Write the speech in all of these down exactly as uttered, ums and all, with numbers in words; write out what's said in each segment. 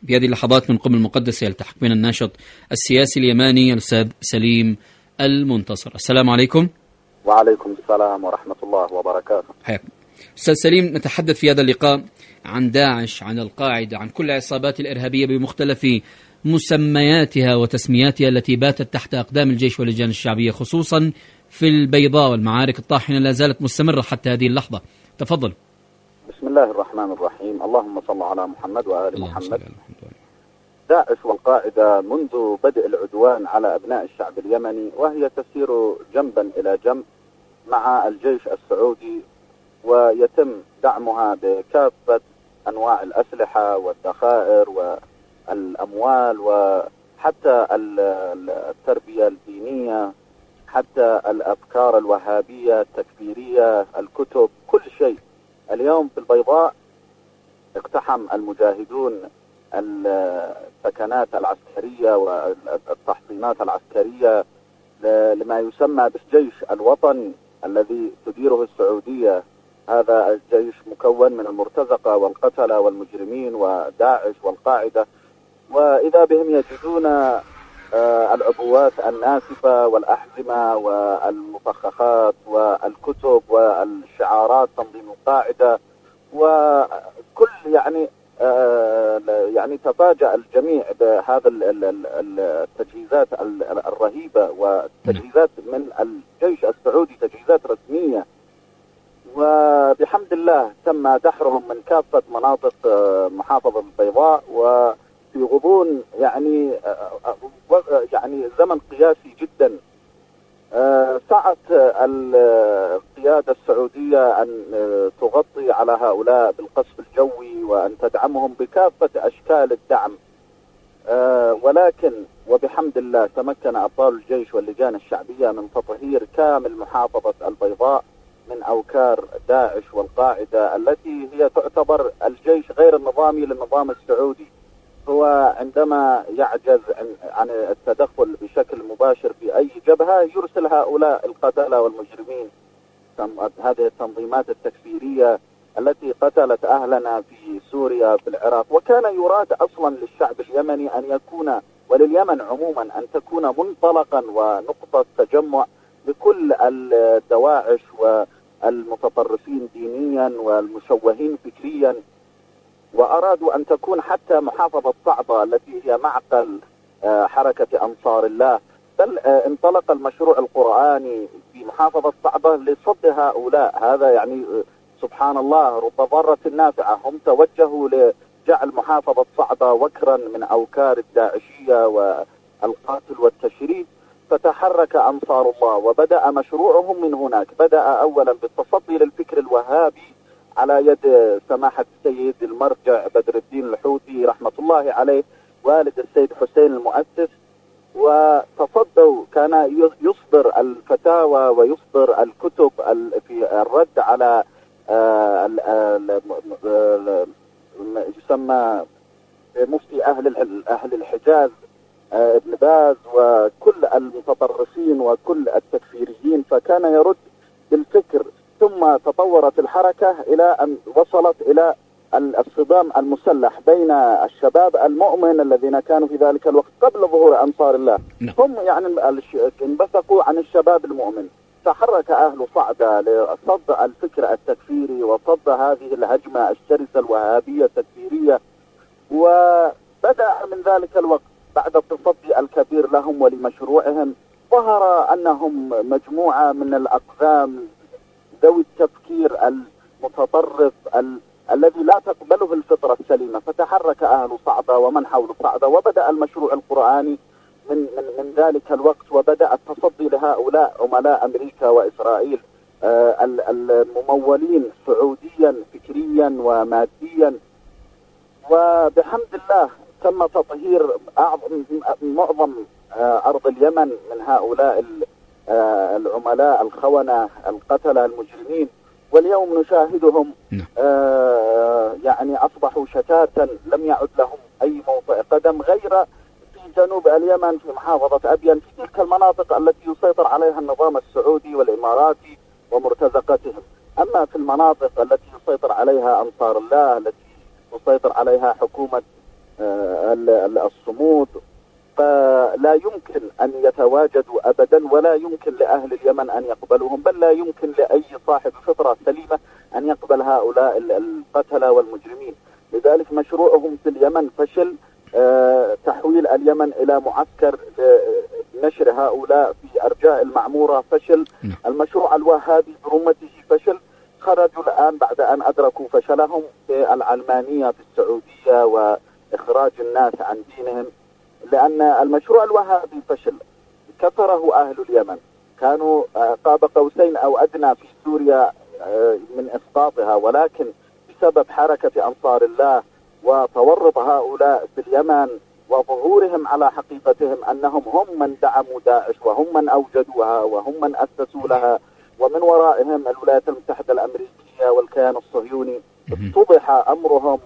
في هذه اللحظات من قم المقدسة يلتحق بنا الناشط السياسي اليماني الأستاذ سليم المنتصر. السلام عليكم. وعليكم السلام ورحمة الله وبركاته. حياكم أستاذ سليم. نتحدث في هذا اللقاء عن داعش، عن القاعدة، عن كل العصابات الإرهابية بمختلف مسمياتها وتسمياتها التي باتت تحت أقدام الجيش واللجان الشعبية، خصوصا في البيضاء، والمعارك الطاحنة لا زالت مستمرة حتى هذه اللحظة. تفضل. بسم الله الرحمن الرحيم. اللهم صل على محمد وآل محمد. داعش والقاعدة منذ بدء العدوان على أبناء الشعب اليمني وهي تسير جنبا إلى جنب مع الجيش السعودي، ويتم دعمها بكافة أنواع الأسلحة والذخائر والأموال وحتى التربية الدينية، حتى الأفكار الوهابية التكفيرية، الكتب، كل شيء. اليوم في البيضاء اقتحم المجاهدون السكنات العسكرية والتحصينات العسكرية لما يسمى بالجيش الوطني الذي تديره السعودية. هذا الجيش مكون من المرتزقة والقتلة والمجرمين وداعش والقاعدة، وإذا بهم يجدون العبوات الناسفة والأحزمة والمفخخات والكتب والشعارات تنظيم القاعدة وكل يعني يعني تفاجأ الجميع بهذا التجهيزات الرهيبة، وتجهيزات من الجيش السعودي تجهيزات رسمية، وبحمد الله تم دحرهم من كافة مناطق محافظة البيضاء وفي غضون يعني يعني زمن قياسي جدا. سعت القيادة السعودية أن تغطي على هؤلاء بالقصف الجوي وأن تدعمهم بكافة أشكال الدعم، ولكن وبحمد الله تمكن أبطال الجيش واللجان الشعبية من تطهير كامل محافظة البيضاء من أوكار داعش والقاعدة التي هي تعتبر الجيش غير النظامي للنظام السعودي. هو عندما يعجز عن التدخل بشكل مباشر في أي جبهة يرسل هؤلاء القتلة والمجرمين، هذه التنظيمات التكفيرية التي قتلت أهلنا في سوريا في العراق. وكان يراد أصلا للشعب اليمني أن يكون ولليمن عموما أن تكون منطلقا ونقطة تجمع لكل الدواعش والمتطرفين دينيا والمشوهين فكريا، وأرادوا أن تكون حتى محافظة صعبة التي هي معقل حركة أنصار الله، بل انطلق المشروع القرآني في محافظة صعبة لصد هؤلاء. هذا يعني سبحان الله رب ضارة نافعة. هم توجهوا لجعل محافظة صعبة وكرا من أوكار الداعشية والقتل والتشريد، فتحرك أنصار الله وبدأ مشروعهم من هناك. بدأ أولا بالتصدي للفكر الوهابي على يد سماحة السيد المرجع بدر الدين الحوثي رحمة الله عليه والد السيد حسين المؤسس، وتصدوا كان يصدر الفتاوى ويصدر الكتب في الرد على يسمى مفتي أهل أهل الحجاز ابن باز وكل المتطرفين وكل التكفيريين، فكان يرد بالفكر. ثم تطورت الحركة إلى أن وصلت إلى الصدام المسلح بين الشباب المؤمن الذين كانوا في ذلك الوقت قبل ظهور أنصار الله، هم يعني انبثقوا عن الشباب المؤمن. تحرك أهل صعدة لصد الفكر التكفيري وصد هذه الهجمة الشرسة الوهابية التكفيرية، وبدأ من ذلك الوقت بعد التصدي الكبير لهم ولمشروعهم ظهر أنهم مجموعة من الأقزام ذوي التفكير المتطرف ال... الذي لا تقبله الفطرة السليمة. فتحرك أهل صعدة ومن حول صعدة وبدأ المشروع القرآني من, من, من ذلك الوقت، وبدأ التصدي لهؤلاء عملاء أمريكا وإسرائيل آه الممولين سعوديا فكريا وماديا. وبحمد الله تم تطهير معظم آه أرض اليمن من هؤلاء آه العملاء الخونة القتلة المجرمين، واليوم نشاهدهم آه يعني أصبحوا شتاتا لم يعد لهم أي موطئ قدم غير في جنوب اليمن في محافظة أبين، في تلك المناطق التي يسيطر عليها النظام السعودي والإماراتي ومرتزقتهم. أما في المناطق التي يسيطر عليها أنصار الله، التي تسيطر عليها حكومة الصمود، فلا يمكن أن يتواجدوا أبدا، ولا يمكن لأهل اليمن أن يقبلوهم، بل لا يمكن لأي صاحب فطرة سليمة أن يقبل هؤلاء القتلة والمجرمين. لذلك مشروعهم في اليمن فشل، تحويل اليمن إلى معسكر نشر هؤلاء في أرجاء المعمورة فشل، المشروع الوهابي برمته فشل. خرجوا الآن بعد أن أدركوا فشلهم في العلمانية في السعودية وإخراج الناس عن دينهم، لأن المشروع الوهابي فشل، كفره أهل اليمن، كانوا قاب قوسين أو أدنى في سوريا من إسقاطها، ولكن بسبب حركة أنصار الله وتورط هؤلاء في اليمن وظهورهم على حقيقتهم أنهم هم من دعموا داعش وهم من أوجدوها وهم من أسسوا لها، ومن ورائهم الولايات المتحدة الأمريكية والكيان الصهيوني، اتضح أمرهم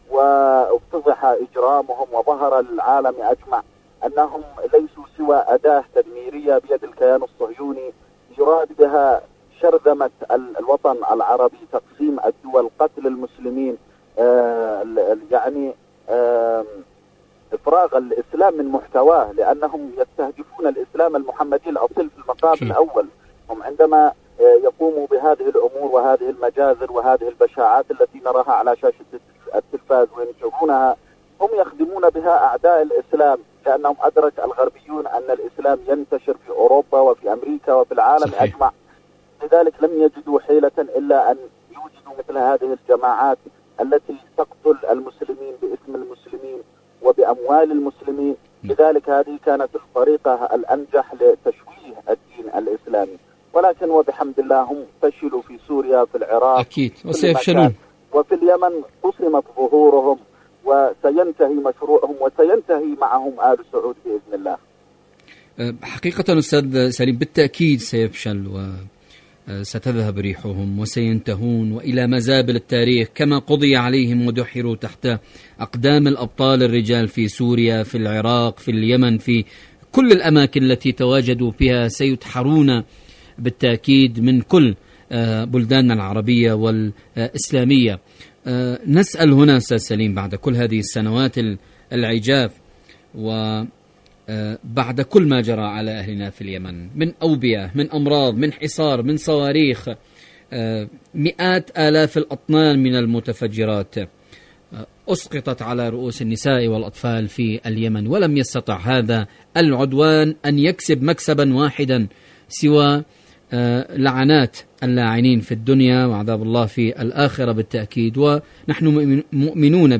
واتضح إجرامهم، وظهر للعالم أجمع أنهم ليسوا سوى أداة تدميرية بيد الكيان الصهيوني يراد بها شرذمة الوطن العربي، تقسيم الدول، قتل المسلمين، آه يعني آه إفراغ الإسلام من محتواه، لأنهم يستهدفون الإسلام المحمدي الأصيل في المقام الأول. هم عندما يقوموا بهذه الأمور وهذه المجازر وهذه البشاعات التي نراها على شاشة التلفاز وينشرونها، هم يخدمون بها أعداء الإسلام، لأنهم أدرك الغربيون أن الإسلام ينتشر في أوروبا وفي أمريكا وفي العالم صحيح. أجمع. لذلك لم يجدوا حيلة إلا أن يوجدوا مثل هذه الجماعات التي تقتل المسلمين باسم المسلمين وبأموال المسلمين. لذلك هذه كانت الطريقة الأنجح لتشويه الدين الإسلامي، ولكن وبحمد الله هم فشلوا في سوريا، في العراق أكيد، وسيفشلون، وفي اليمن قسمت ظهورهم، وسينتهي مشروعهم وسينتهي معهم آل سعود بإذن الله. حقيقة أستاذ سليم بالتأكيد سيفشل وستذهب ريحهم وسينتهون وإلى مزابل التاريخ كما قضي عليهم ودحروا تحت أقدام الأبطال الرجال في سوريا، في العراق، في اليمن، في كل الأماكن التي تواجدوا فيها سيدحرون بالتأكيد من كل بلداننا العربية والإسلامية. نسأل هنا أستاذ سليم بعد كل هذه السنوات العجاف وبعد كل ما جرى على أهلنا في اليمن من أوبئة، من أمراض، من حصار، من صواريخ، مئات آلاف الأطنان من المتفجرات أسقطت على رؤوس النساء والأطفال في اليمن، ولم يستطع هذا العدوان أن يكسب مكسبا واحدا سوى لعنات اللاعنين في الدنيا وعذاب الله في الآخرة بالتأكيد. ونحن مؤمنون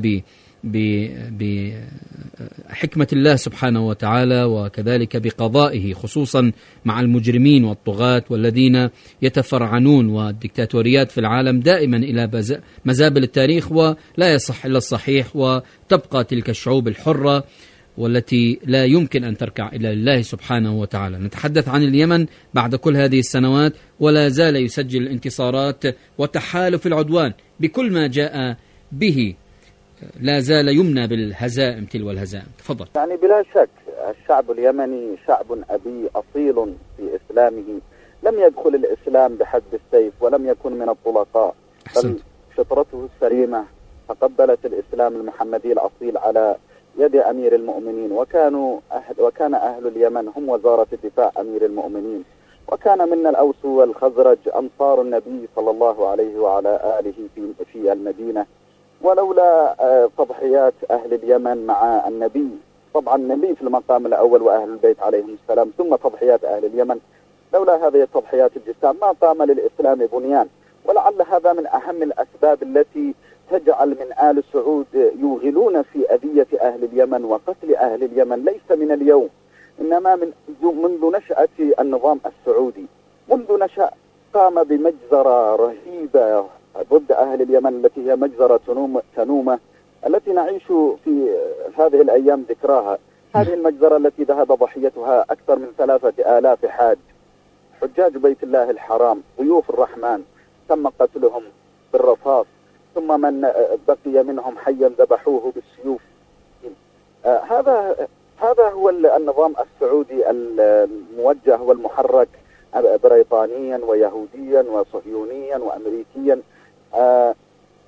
بحكمة الله سبحانه وتعالى وكذلك بقضائه، خصوصا مع المجرمين والطغاة والذين يتفرعنون، والدكتاتوريات في العالم دائما إلى مزابل التاريخ، ولا يصح إلا الصحيح، وتبقى تلك الشعوب الحرة والتي لا يمكن أن تركع إلا لله سبحانه وتعالى. نتحدث عن اليمن بعد كل هذه السنوات ولا زال يسجل الانتصارات وتحالف العدوان بكل ما جاء به لا زال يمنى بالهزائم تلو الهزائم. تفضل. يعني بلا شك الشعب اليمني شعب أبي أصيل في إسلامه، لم يدخل الإسلام بحد السيف ولم يكن من الطلقاء، بل فطرته السليمة تقبلت الإسلام المحمدي الأصيل على يد أمير المؤمنين، وكانوا أهل وكان أهل اليمن هم وزارة الدفاع أمير المؤمنين، وكان من الأوس والخزرج أنصار النبي صلى الله عليه وعلى آله في في المدينة. ولولا تضحيات أهل اليمن مع النبي، طبعا النبي في المقام الأول وأهل البيت عليهم السلام، ثم تضحيات أهل اليمن، لولا هذه التضحيات الجسام ما قام للإسلام بنيان. ولعل هذا من أهم الأسباب التي تجعل من آل سعود يوغلون في أذية أهل اليمن وقتل أهل اليمن، ليس من اليوم، إنما من منذ نشأة النظام السعودي. منذ نشأ قام بمجزرة رهيبة ضد أهل اليمن التي هي مجزرة تنومة التي نعيش في هذه الأيام ذكراها. هذه المجزرة التي ذهب ضحيتها أكثر من ثلاثة آلاف حاج، حجاج بيت الله الحرام، ضيوف الرحمن، تم قتلهم بالرصاص، ثم من بقي منهم حيا ذبحوه بالسيوف. آه هذا هذا هو النظام السعودي الموجه والمحرك بريطانيا ويهوديا وصهيونيا وأمريكيا. آه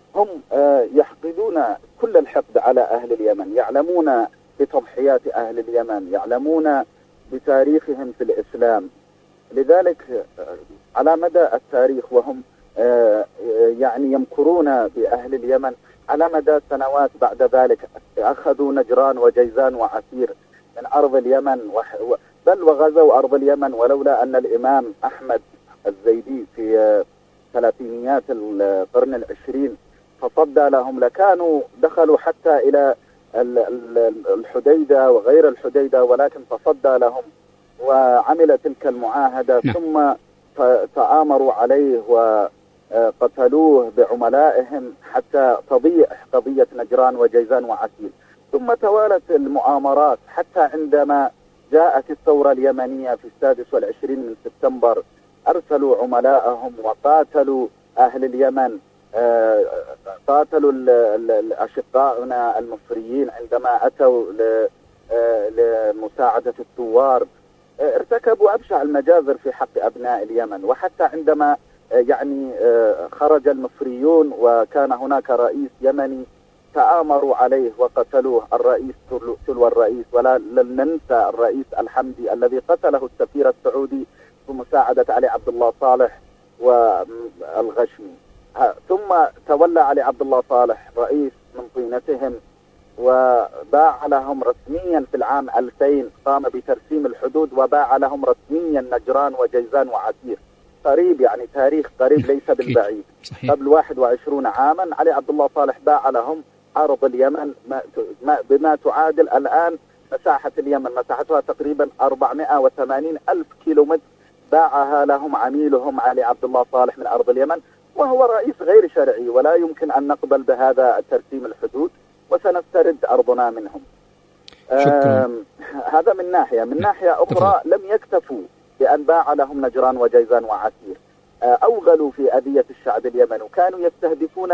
هم يحقدون كل الحقد على أهل اليمن، يعلمون بتضحيات أهل اليمن، يعلمون بتاريخهم في الإسلام. لذلك على مدى التاريخ وهم يعني يمكرون بأهل اليمن، على مدى سنوات بعد ذلك أخذوا نجران وجيزان وعسير من أرض اليمن، بل وغزوا أرض اليمن، ولولا أن الإمام أحمد الزيدي في ثلاثينيات القرن العشرين فصدى لهم لكانوا دخلوا حتى إلى الحديدة وغير الحديدة، ولكن تصدى لهم وعمل تلك المعاهدة، ثم تآمروا عليه وقتلوه بعملائهم حتى تضيع قضية نجران وجيزان وعسير. ثم توالت المؤامرات حتى عندما جاءت الثورة اليمنية في السادس والعشرين من سبتمبر أرسلوا عملائهم وقاتلوا أهل اليمن، قاتلوا أشقائنا المصريين عندما أتوا لمساعدة الثوار، ارتكبوا أبشع المجازر في حق أبناء اليمن. وحتى عندما يعني خرج المصريون وكان هناك رئيس يمني تآمروا عليه وقتلوه، الرئيس تلو الرئيس، ولا لن ننسى الرئيس الحمدي الذي قتله السفير السعودي بمساعدة علي عبد الله صالح والغشمي. ثم تولى علي عبد الله صالح رئيس من طينتهم وباع لهم رسميا في العام ألفين، قام بترسيم الحدود وباع لهم رسميا نجران وجيزان وعسير. قريب يعني تاريخ قريب ليس بالبعيد، قبل واحد وعشرين عاما علي عبد الله صالح باع لهم أرض اليمن بما تعادل الآن مساحة اليمن، مساحتها تقريبا أربعمائة وثمانين ألف كيلومتر، باعها لهم عميلهم علي عبد الله صالح من أرض اليمن، وهو رئيس غير شرعي، ولا يمكن أن نقبل بهذا ترسيم الحدود وسنسترد أرضنا منهم. هذا من ناحية. من ناحية أخرى لم يكتفوا بأن باع لهم نجران وجيزان وعسير، أوغلوا في أذية الشعب اليمني، وكانوا يستهدفون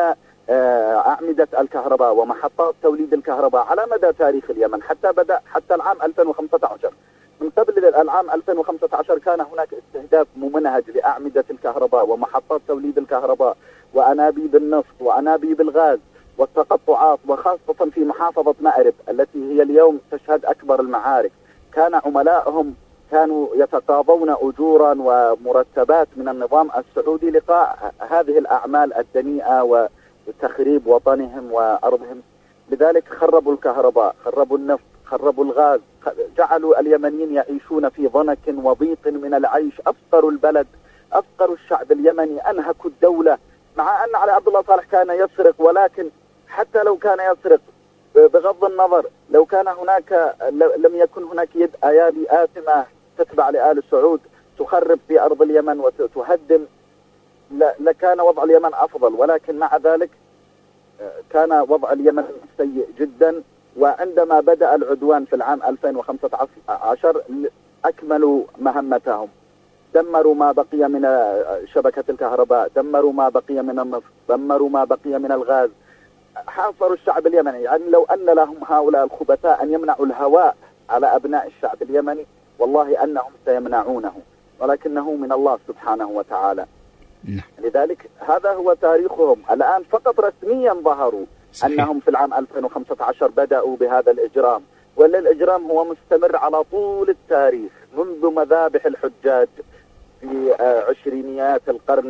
أعمدة الكهرباء ومحطات توليد الكهرباء على مدى تاريخ اليمن حتى بدأ حتى العام ألفين وخمسة عشر. من قبل العام ألفين وخمسة عشر كان هناك استهداف ممنهج لأعمدة الكهرباء ومحطات توليد الكهرباء وأنابيب النفط وأنابيب الغاز والتقطعات، وخاصة في محافظة مأرب التي هي اليوم تشهد أكبر المعارك. كان عملائهم كانوا يتقاضون أجورا ومرتبات من النظام السعودي لقاء هذه الأعمال الدنيئة وتخريب وطنهم وأرضهم. لذلك خربوا الكهرباء، خربوا النفط، خربوا الغاز، جعلوا اليمنيين يعيشون في ضنك وضيق من العيش، أفقروا البلد، أفقروا الشعب اليمني، أنهكوا الدولة. مع أن علي عبد الله صالح كان يسرق، ولكن حتى لو كان يسرق بغض النظر، لو كان هناك لم يكن هناك يد أيادي آثمة تتبع لآل سعود تخرب في أرض اليمن وتهدم، لكان وضع اليمن أفضل. ولكن مع ذلك كان وضع اليمن سيء جدا. وعندما بدأ العدوان في العام ألفين وخمسة عشر أكملوا مهمتهم، دمروا ما بقي من شبكة الكهرباء، دمروا ما بقي من النفط، دمروا ما بقي من الغاز، حاصروا الشعب اليمني. يعني لو أن لهم هؤلاء الخبثاء أن يمنعوا الهواء على أبناء الشعب اليمني والله أنهم سيمنعونه، ولكنه من الله سبحانه وتعالى. لذلك هذا هو تاريخهم. الآن فقط رسميا ظهروا صحيح. أنهم في العام ألفين وخمسة عشر بدأوا بهذا الإجرام، والإجرام هو مستمر على طول التاريخ منذ مذابح الحجاج في عشرينيات القرن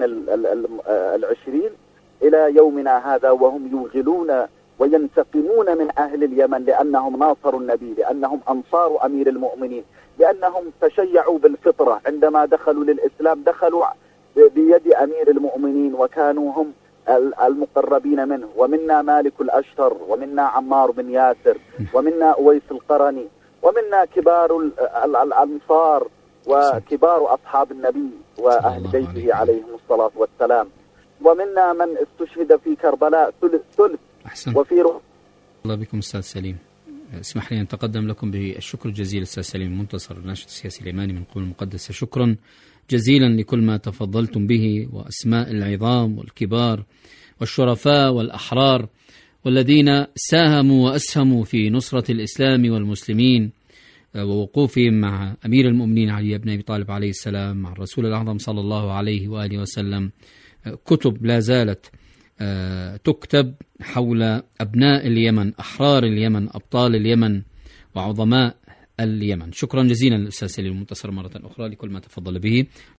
العشرين إلى يومنا هذا، وهم يوغلون وينتقمون من أهل اليمن لأنهم ناصروا النبي، لأنهم أنصار أمير المؤمنين، لأنهم تشيعوا بالفطرة. عندما دخلوا للإسلام دخلوا بيد أمير المؤمنين وكانوا هم المقربين منه، ومنا مالك الأشتر، ومنا عمار بن ياسر، ومنا أويس القرني، ومنا كبار الأنصار وكبار أصحاب النبي وأهل بيته عليهم الصلاة والسلام، ومنا من استشهد في كربلاء ثلث ثلث وفي روح. الله بكم أستاذ سليم. اسمح لي أن أتقدم لكم بالشكر الجزيل أستاذ سليم منتصر الناشط السياسي اليماني من قبل المقدسة. شكرا جزيلا لكل ما تفضلتم به، وأسماء العظام والكبار والشرفاء والأحرار والذين ساهموا وأسهموا في نصرة الإسلام والمسلمين ووقوفهم مع أمير المؤمنين علي بن أبي طالب عليه السلام، مع الرسول الأعظم صلى الله عليه وآله وسلم. كتب لا زالت تكتب حول أبناء اليمن، أحرار اليمن، أبطال اليمن وعظماء اليمن. شكرا جزيلا للأستاذ سليم المنتصر مرة أخرى لكل ما تفضل به.